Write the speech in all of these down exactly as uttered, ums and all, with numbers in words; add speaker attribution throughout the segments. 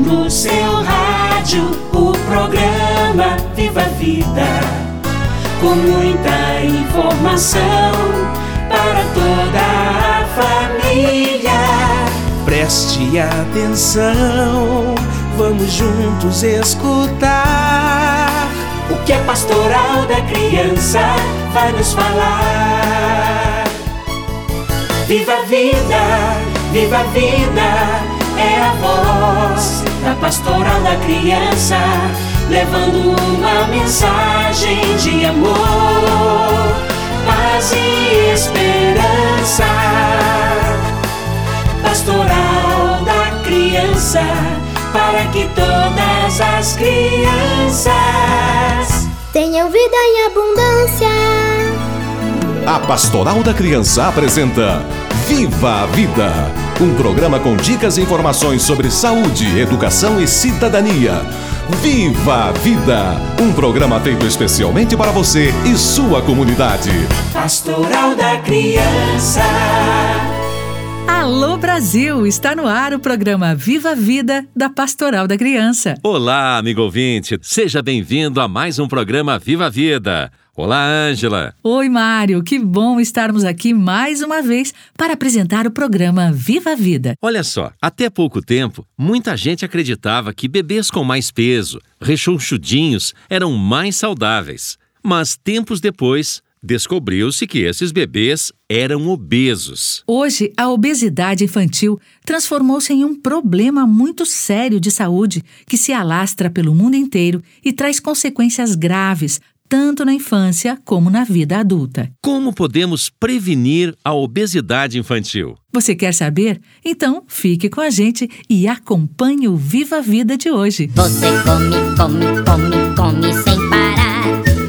Speaker 1: no seu rádio o programa Viva a Vida, com muita informação para toda a família.
Speaker 2: Preste atenção, vamos juntos escutar
Speaker 1: o que a Pastoral da Criança vai nos falar. Viva a vida, viva a vida, é a voz da Pastoral da Criança, levando uma mensagem de amor, paz e esperança. Pastoral da Criança, para que todas as crianças
Speaker 3: tenham vida em abundância.
Speaker 4: A Pastoral da Criança apresenta Viva a Vida, um programa com dicas e informações sobre saúde, educação e cidadania. Viva a Vida, um programa feito especialmente para você e sua comunidade.
Speaker 1: Pastoral da Criança.
Speaker 5: Alô Brasil, está no ar o programa Viva a Vida da Pastoral da Criança.
Speaker 6: Olá, amigo ouvinte, seja bem-vindo a mais um programa Viva a Vida. Olá, Ângela.
Speaker 5: Oi, Mário, que bom estarmos aqui mais uma vez para apresentar o programa Viva a Vida.
Speaker 6: Olha só, até pouco tempo, muita gente acreditava que bebês com mais peso, rechonchudinhos, eram mais saudáveis. Mas tempos depois, descobriu-se que esses bebês eram obesos.
Speaker 5: Hoje, a obesidade infantil transformou-se em um problema muito sério de saúde que se alastra pelo mundo inteiro e traz consequências graves, tanto na infância como na vida adulta.
Speaker 6: Como podemos prevenir a obesidade infantil?
Speaker 5: Você quer saber? Então, fique com a gente e acompanhe o Viva a Vida de hoje.
Speaker 3: Você come, come, come, come sem parar.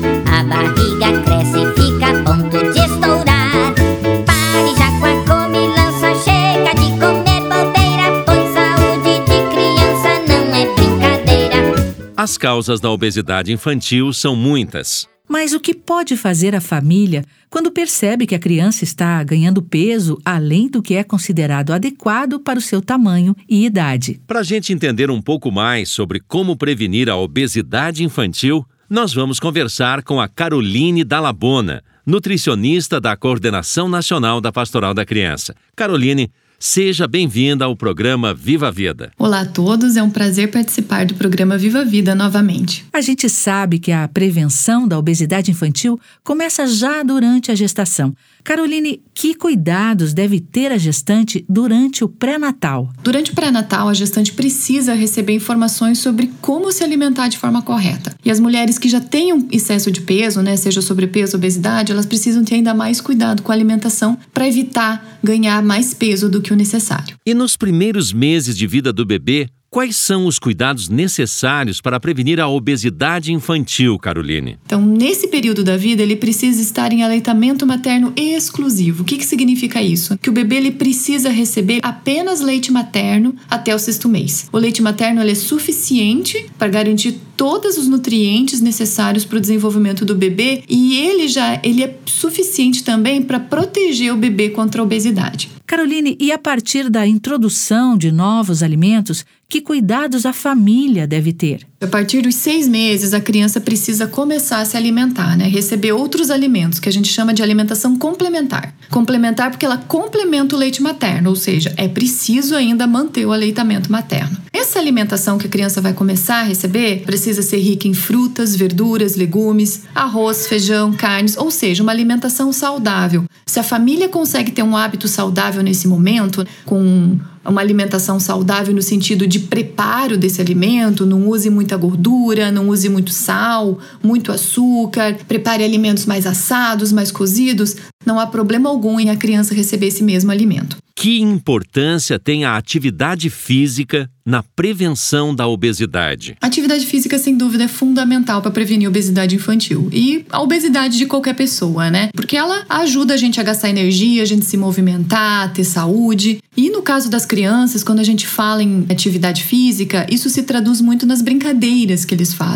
Speaker 3: A barriga cresce e fica a ponto de estourar. Pare já com a comilança, chega de comer bobeira, pois saúde de criança não é brincadeira.
Speaker 6: As causas da obesidade infantil são muitas.
Speaker 5: Mas o que pode fazer a família quando percebe que a criança está ganhando peso além do que é considerado adequado para o seu tamanho e idade?
Speaker 6: Para a gente entender um pouco mais sobre como prevenir a obesidade infantil, nós vamos conversar com a Caroline Dallabona, nutricionista da Coordenação Nacional da Pastoral da Criança. Caroline, seja bem-vinda ao programa Viva a Vida.
Speaker 7: Olá a todos, é um prazer participar do programa Viva a Vida novamente.
Speaker 5: A gente sabe que a prevenção da obesidade infantil começa já durante a gestação. Caroline, que cuidados deve ter a gestante durante o pré-natal?
Speaker 7: Durante o pré-natal, a gestante precisa receber informações sobre como se alimentar de forma correta. E as mulheres que já tenham excesso de peso, né, seja sobrepeso ou obesidade, elas precisam ter ainda mais cuidado com a alimentação para evitar ganhar mais peso do que o necessário.
Speaker 6: E nos primeiros meses de vida do bebê, quais são os cuidados necessários para prevenir a obesidade infantil, Caroline?
Speaker 7: Então, nesse período da vida, ele precisa estar em aleitamento materno exclusivo. O que, que significa isso? Que o bebê ele precisa receber apenas leite materno até o sexto mês. O leite materno ele é suficiente para garantir todos os nutrientes necessários para o desenvolvimento do bebê e ele já ele é suficiente também para proteger o bebê contra a obesidade.
Speaker 5: Caroline, e a partir da introdução de novos alimentos, que cuidados a família deve ter?
Speaker 7: A partir dos seis meses, a criança precisa começar a se alimentar, né? Receber outros alimentos, que a gente chama de alimentação complementar. Complementar porque ela complementa o leite materno, ou seja, é preciso ainda manter o aleitamento materno. Essa alimentação que a criança vai começar a receber precisa ser rica em frutas, verduras, legumes, arroz, feijão, carnes, ou seja, uma alimentação saudável. Se a família consegue ter um hábito saudável nesse momento, com uma alimentação saudável no sentido de preparo desse alimento, não use muita gordura, não use muito sal, muito açúcar, prepare alimentos mais assados, mais cozidos, não há problema algum em a criança receber esse mesmo alimento.
Speaker 6: Que importância tem a atividade física na prevenção da obesidade?
Speaker 7: A atividade física, sem dúvida, é fundamental para prevenir a obesidade infantil e a obesidade de qualquer pessoa, né? Porque ela ajuda a gente a gastar energia, a gente se movimentar, ter saúde. E no caso das crianças, quando a gente fala em atividade física, isso se traduz muito nas brincadeiras que eles fazem.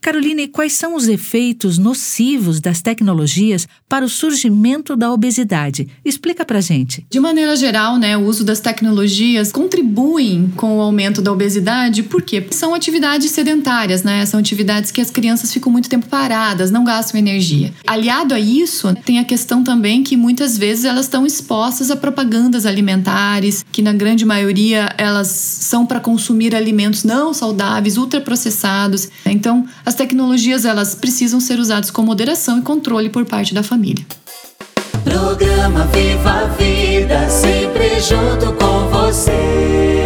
Speaker 5: Caroline, quais são os efeitos nocivos das tecnologias para o surgimento da obesidade? Explica pra gente.
Speaker 7: De maneira geral, né, o uso das tecnologias contribuem com o aumento da obesidade, por quê? São atividades sedentárias, né? São atividades que as crianças ficam muito tempo paradas, não gastam energia. Aliado a isso, tem a questão também que muitas vezes elas estão expostas a propagandas alimentares, que na grande maioria elas são para consumir alimentos não saudáveis, ultraprocessados. Então, as tecnologias elas precisam ser usadas com moderação e controle por parte da família.
Speaker 1: Programa Viva a Vida, sempre junto com você.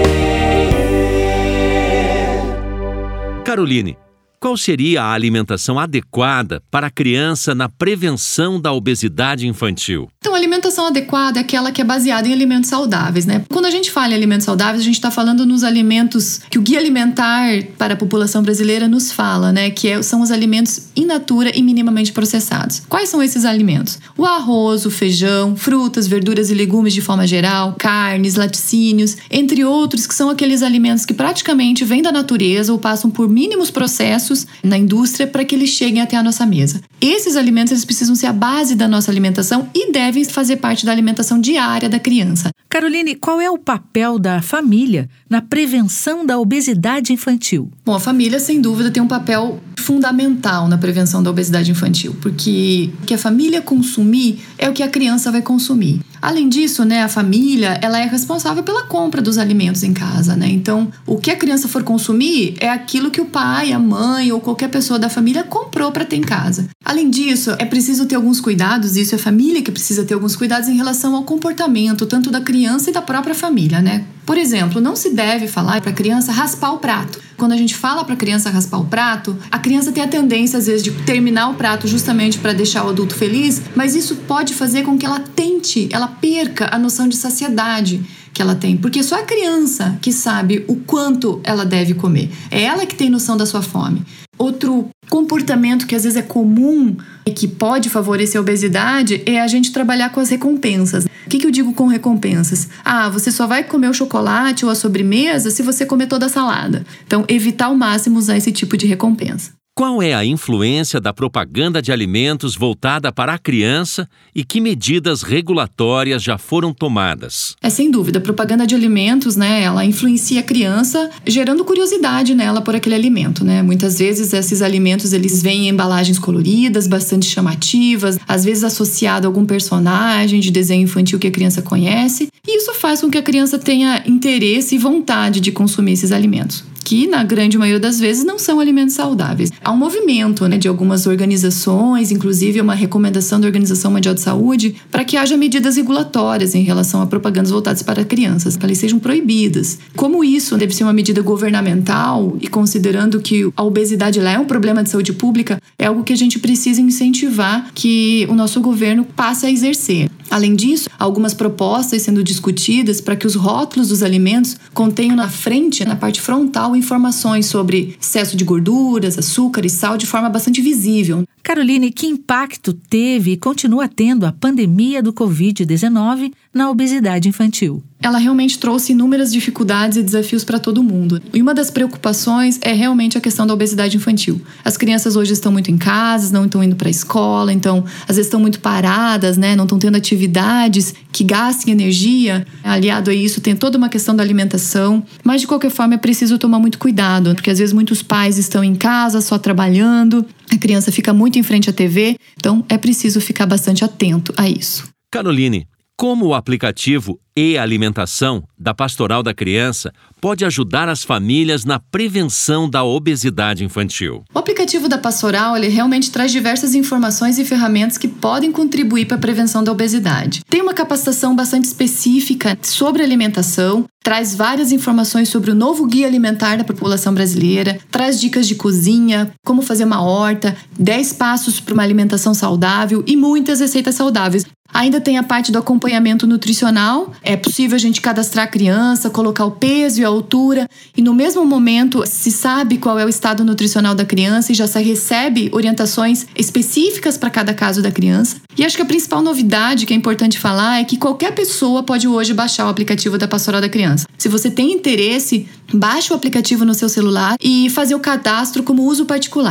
Speaker 6: Caroline, qual seria a alimentação adequada para a criança na prevenção da obesidade infantil?
Speaker 7: Então, a alimentação adequada é aquela que é baseada em alimentos saudáveis, né? Quando a gente fala em alimentos saudáveis, a gente está falando nos alimentos que o Guia Alimentar para a População Brasileira nos fala, né? Que é, são os alimentos in natura e minimamente processados. Quais são esses alimentos? O arroz, o feijão, frutas, verduras e legumes de forma geral, carnes, laticínios, entre outros, que são aqueles alimentos que praticamente vêm da natureza ou passam por mínimos processos na indústria para que eles cheguem até a nossa mesa. Esses alimentos eles precisam ser a base da nossa alimentação e devem fazer parte da alimentação diária da criança.
Speaker 5: Caroline, qual é o papel da família na prevenção da obesidade infantil?
Speaker 7: Bom, a família, sem dúvida, tem um papel fundamental na prevenção da obesidade infantil, porque o que a família consumir é o que a criança vai consumir. Além disso, né, a família ela é responsável pela compra dos alimentos em casa, né? Então, o que a criança for consumir é aquilo que o pai, a mãe ou qualquer pessoa da família comprou para ter em casa. Além disso, é preciso ter alguns cuidados, isso é a família que precisa ter alguns cuidados em relação ao comportamento, tanto da criança e da própria família, né? Por exemplo, não se deve falar para a criança raspar o prato. Quando a gente fala para a criança raspar o prato, a criança tem a tendência, às vezes, de terminar o prato justamente para deixar o adulto feliz, mas isso pode fazer com que ela tente, ela perca a noção de saciedade que ela tem, porque só a criança que sabe o quanto ela deve comer. É ela que tem noção da sua fome. Outro comportamento que às vezes é comum e que pode favorecer a obesidade é a gente trabalhar com as recompensas. O que, que eu digo com recompensas? Ah, você só vai comer o chocolate ou a sobremesa se você comer toda a salada. Então, evitar ao máximo usar esse tipo de recompensa.
Speaker 6: Qual é a influência da propaganda de alimentos voltada para a criança e que medidas regulatórias já foram tomadas?
Speaker 7: É sem dúvida, a propaganda de alimentos, né, ela influencia a criança, gerando curiosidade nela por aquele alimento, né? Muitas vezes esses alimentos eles vêm em embalagens coloridas, bastante chamativas, às vezes associado a algum personagem de desenho infantil que a criança conhece, e isso faz com que a criança tenha interesse e vontade de consumir esses alimentos, que na grande maioria das vezes não são alimentos saudáveis. Há um movimento, né, de algumas organizações, inclusive uma recomendação da Organização Mundial de Saúde, para que haja medidas regulatórias em relação a propagandas voltadas para crianças, para que elas sejam proibidas. Como isso deve ser uma medida governamental e considerando que a obesidade lá é um problema de saúde pública, é algo que a gente precisa incentivar que o nosso governo passe a exercer. Além disso, algumas propostas sendo discutidas para que os rótulos dos alimentos contenham na frente, na parte frontal, informações sobre excesso de gorduras, açúcar e sal de forma bastante visível.
Speaker 5: Caroline, que impacto teve e continua tendo a pandemia do covid dezenove na obesidade infantil?
Speaker 7: Ela realmente trouxe inúmeras dificuldades e desafios para todo mundo. E uma das preocupações é realmente a questão da obesidade infantil. As crianças hoje estão muito em casa, não estão indo para a escola, então às vezes estão muito paradas, né? Não estão tendo atividades que gastem energia. Aliado a isso, tem toda uma questão da alimentação. Mas de qualquer forma é preciso tomar muito cuidado, porque às vezes muitos pais estão em casa só trabalhando, a criança fica muito em frente à T V, então é preciso ficar bastante atento a isso.
Speaker 6: Caroline, como o aplicativo E-Alimentação da Pastoral da Criança pode ajudar as famílias na prevenção da obesidade infantil?
Speaker 7: O aplicativo da Pastoral ele realmente traz diversas informações e ferramentas que podem contribuir para a prevenção da obesidade. Tem uma capacitação bastante específica sobre alimentação, traz várias informações sobre o novo Guia Alimentar da População Brasileira, traz dicas de cozinha, como fazer uma horta, dez passos para uma alimentação saudável e muitas receitas saudáveis. Ainda tem a parte do acompanhamento nutricional. É possível a gente cadastrar a criança, colocar o peso e a altura e no mesmo momento se sabe qual é o estado nutricional da criança e já se recebe orientações específicas para cada caso da criança. E acho que a principal novidade que é importante falar é que qualquer pessoa pode hoje baixar o aplicativo da Pastoral da Criança. Se você tem interesse, baixe o aplicativo no seu celular e fazer o cadastro como uso particular.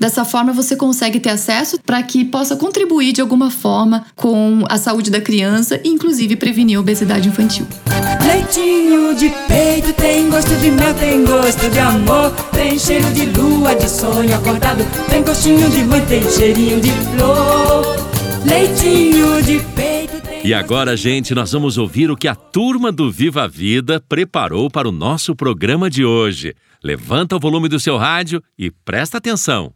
Speaker 7: Dessa forma, você consegue ter acesso para que possa contribuir de alguma forma com a saúde da criança e, inclusive, prevenir a obesidade infantil.
Speaker 8: Leitinho de peito tem gosto de mel, tem gosto de amor, tem cheiro de lua, de sonho acordado, tem gostinho de mãe, tem cheirinho de flor. Leitinho de peito tem...
Speaker 6: E agora, gente, nós vamos ouvir o que a turma do Viva a Vida preparou para o nosso programa de hoje. Levanta o volume do seu rádio e presta atenção.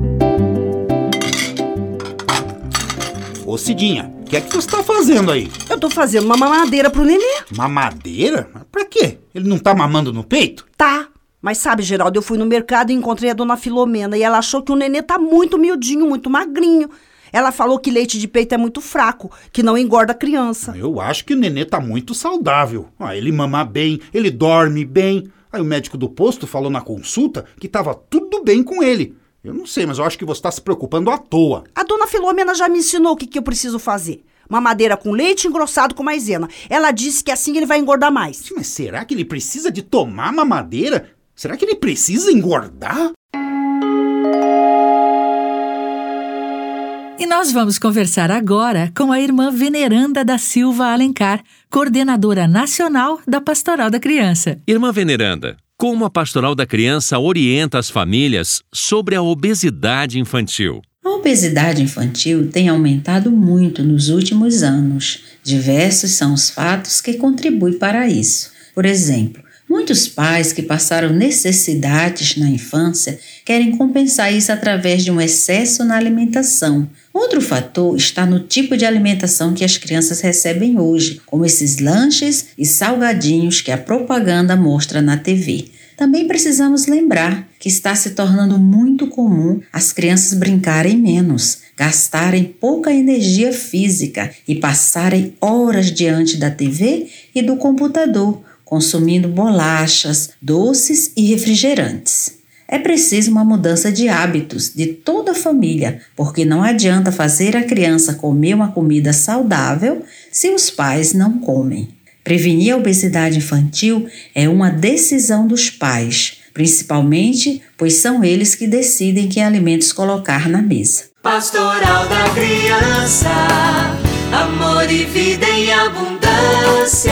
Speaker 9: Ô Cidinha, o que é que você tá fazendo aí?
Speaker 10: Eu tô fazendo uma mamadeira pro nenê.
Speaker 9: Mamadeira? Pra quê? Ele não tá mamando no peito?
Speaker 10: Tá, mas sabe, Geraldo, eu fui no mercado e encontrei a dona Filomena e ela achou que o nenê tá muito miudinho, muito magrinho. Ela falou que leite de peito é muito fraco, que não engorda a criança.
Speaker 9: Eu acho que o nenê tá muito saudável. Ah, ele mama bem, ele dorme bem. Aí o médico do posto falou na consulta que tava tudo bem com ele. Eu não sei, mas eu acho que você tá se preocupando à toa.
Speaker 10: A dona Filomena já me ensinou o que, que eu preciso fazer. Mamadeira com leite engrossado com maisena. Ela disse que assim ele vai engordar mais.
Speaker 9: Mas será que ele precisa de tomar mamadeira? Será que ele precisa engordar?
Speaker 5: E nós vamos conversar agora com a irmã Veneranda da Silva Alencar, coordenadora nacional da Pastoral da Criança.
Speaker 6: Irmã Veneranda, como a Pastoral da Criança orienta as famílias sobre a obesidade infantil?
Speaker 11: A obesidade infantil tem aumentado muito nos últimos anos. Diversos são os fatos que contribuem para isso. Por exemplo, muitos pais que passaram necessidades na infância querem compensar isso através de um excesso na alimentação. Outro fator está no tipo de alimentação que as crianças recebem hoje, como esses lanches e salgadinhos que a propaganda mostra na T V. Também precisamos lembrar que está se tornando muito comum as crianças brincarem menos, gastarem pouca energia física e passarem horas diante da T V e do computador, consumindo bolachas, doces e refrigerantes. É preciso uma mudança de hábitos de toda a família, porque não adianta fazer a criança comer uma comida saudável se os pais não comem. Prevenir a obesidade infantil é uma decisão dos pais, principalmente pois são eles que decidem que alimentos colocar na mesa.
Speaker 1: Pastoral da Criança, amor e vida em abundância.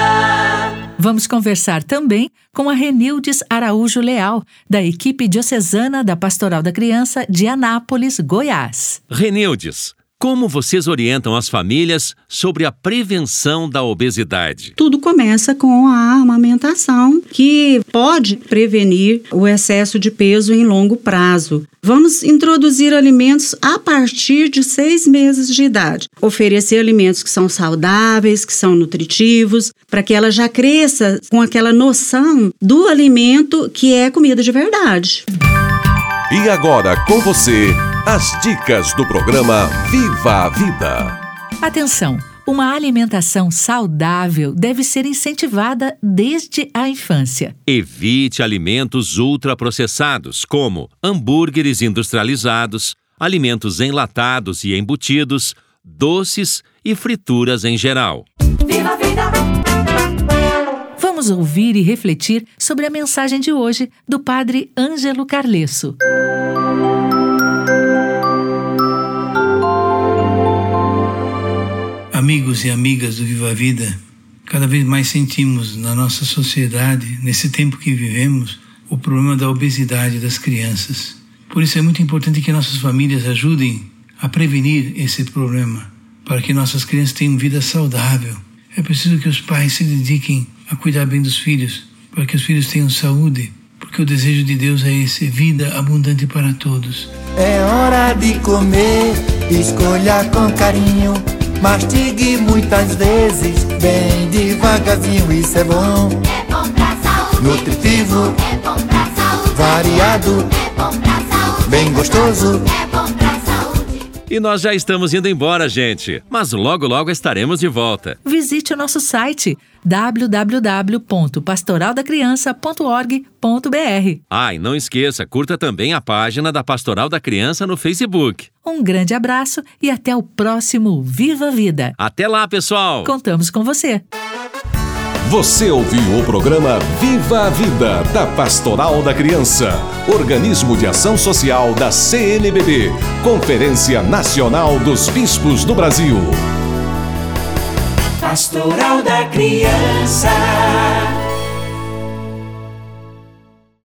Speaker 5: Vamos conversar também com a Renildes Araújo Leal, da equipe diocesana da Pastoral da Criança de Anápolis, Goiás.
Speaker 6: Renildes, como vocês orientam as famílias sobre a prevenção da obesidade?
Speaker 12: Tudo começa com a amamentação, que pode prevenir o excesso de peso em longo prazo. Vamos introduzir alimentos a partir de seis meses de idade. Oferecer alimentos que são saudáveis, que são nutritivos, para que ela já cresça com aquela noção do alimento que é comida de verdade.
Speaker 4: E agora com você, as dicas do programa Viva a Vida.
Speaker 5: Atenção! Uma alimentação saudável deve ser incentivada desde a infância.
Speaker 6: Evite alimentos ultraprocessados, como hambúrgueres industrializados, alimentos enlatados e embutidos, doces e frituras em geral.
Speaker 1: Viva a vida!
Speaker 5: Vamos ouvir e refletir sobre a mensagem de hoje do Padre Ângelo Carlesso.
Speaker 13: Amigos e amigas do Viva a Vida, cada vez mais sentimos na nossa sociedade, nesse tempo que vivemos, o problema da obesidade das crianças. Por isso é muito importante que nossas famílias ajudem a prevenir esse problema, para que nossas crianças tenham vida saudável. É preciso que os pais se dediquem a cuidar bem dos filhos, para que os filhos tenham saúde, porque o desejo de Deus é esse, vida abundante para todos.
Speaker 14: É hora de comer, escolha com carinho, mastigue muitas vezes, bem devagarzinho, isso é bom.
Speaker 1: É bom pra saúde.
Speaker 14: Nutritivo.
Speaker 1: É bom pra saúde.
Speaker 14: Variado.
Speaker 1: É bom pra saúde.
Speaker 14: Bem gostoso.
Speaker 1: É bom pra saúde.
Speaker 6: E nós já estamos indo embora, gente. Mas logo, logo estaremos de volta.
Speaker 5: Visite o nosso site w w w ponto pastoral da criança ponto org ponto b r.
Speaker 6: Ah, e não esqueça, curta também a página da Pastoral da Criança no Facebook.
Speaker 5: Um grande abraço e até o próximo Viva a Vida.
Speaker 6: Até lá, pessoal!
Speaker 5: Contamos com você.
Speaker 4: Você ouviu o programa Viva a Vida, da Pastoral da Criança, organismo de ação social da C N B B, Conferência Nacional dos Bispos do Brasil.
Speaker 1: Pastoral da Criança.